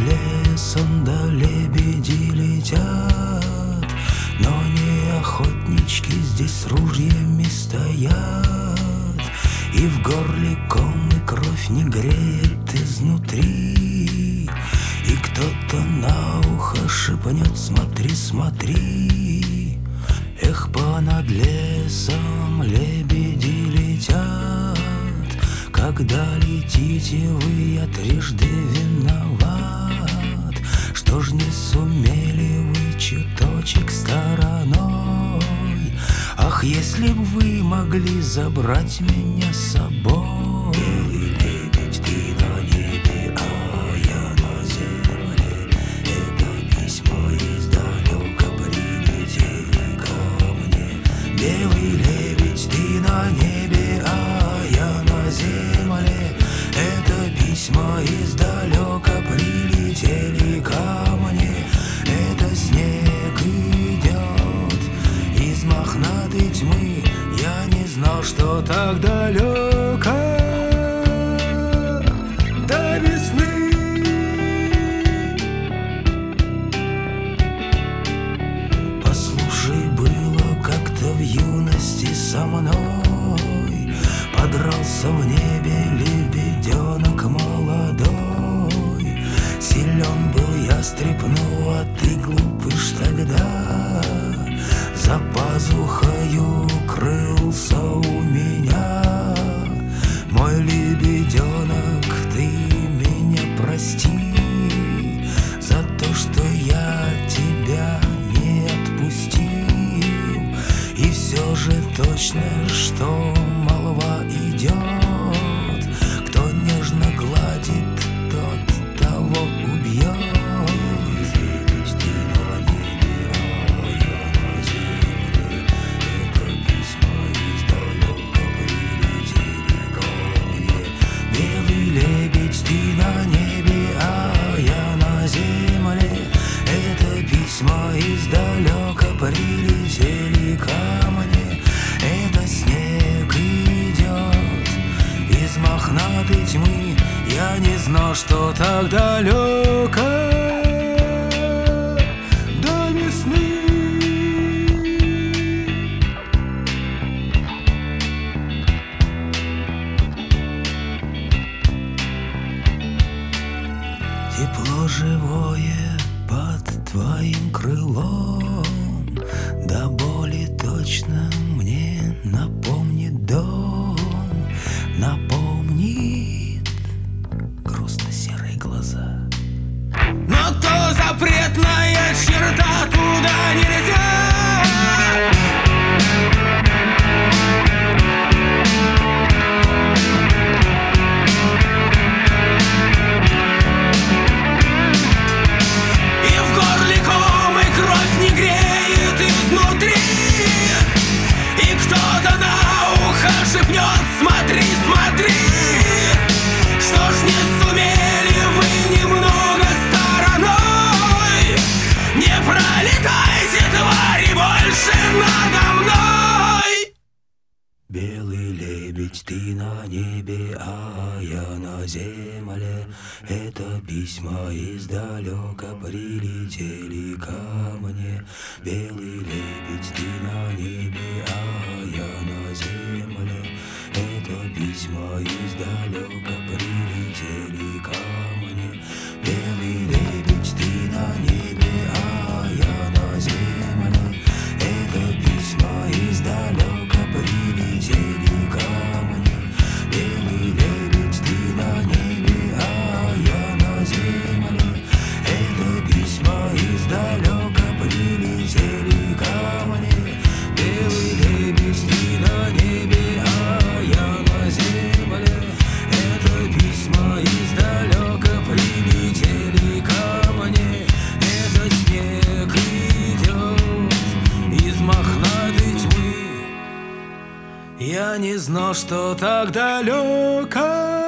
лесом, да лебеди летят, но не охотнички здесь с ружьями стоят. И в горле ком, и кровь не греет изнутри, и кто-то на ухо шепнет: смотри, смотри. Эх, понад лесом лебеди летят. Когда летите вы, я трижды виноват. Что ж не сумели вы чуточек стороной? Ах, если б вы могли забрать меня с собой. Белый лебедь, ты на небе, а я на земле. Это письмо издалека прилетели ко мне. Белый лебедь, ты на небе, а я на земле. Это письма издалека прилетели ко мне. Это снег идет из мохнатой тьмы. Я не знал, что так далеко до весны. Послушай, было как-то в юности со мной. Подрался в небе лебеденок молодой. Силен был ястреб, ну а ты глупыш тогда. За пазухою крылся у меня. Мой лебеденок, ты меня прости за то, что я тебя не отпустил. И все же точно, что молва идет: кто нежно гладит, тот того убьет. Белый лебедь, ты на небе, а я на земле. Это письма издалека прилетели ко мне. Это снег идет из мохнатой тьмы. Я не знал, что так далеко до весны. Тепло живое под твоим крылом, до боли точно мне напомнит дом. Напомнит грустно-серые глаза. Но то запретная черта, туда нельзя. Смотри, смотри, что ж не сумели вы немного стороной? Не пролетайте, твари, больше надо мной. Белый лебедь, ты на небе, а я на земле. Это письма издалека прилетели ко мне. Белый лебедь, ты на небе, а я на земле. Это письма издалека прилетели ко мне. Белый лебедь, ты на небе, а я на земле. Это письма издалека прилетели ко мне. Белый лебедь, ты на небе, а я на земле. Это письма издалека прилетели ко мне. Белый лебедь, ты на небе, а я на земле. Это письма издалека прилетели ко мне. Это снег идет из мохнатой тьмы. Я не знал, что так далеко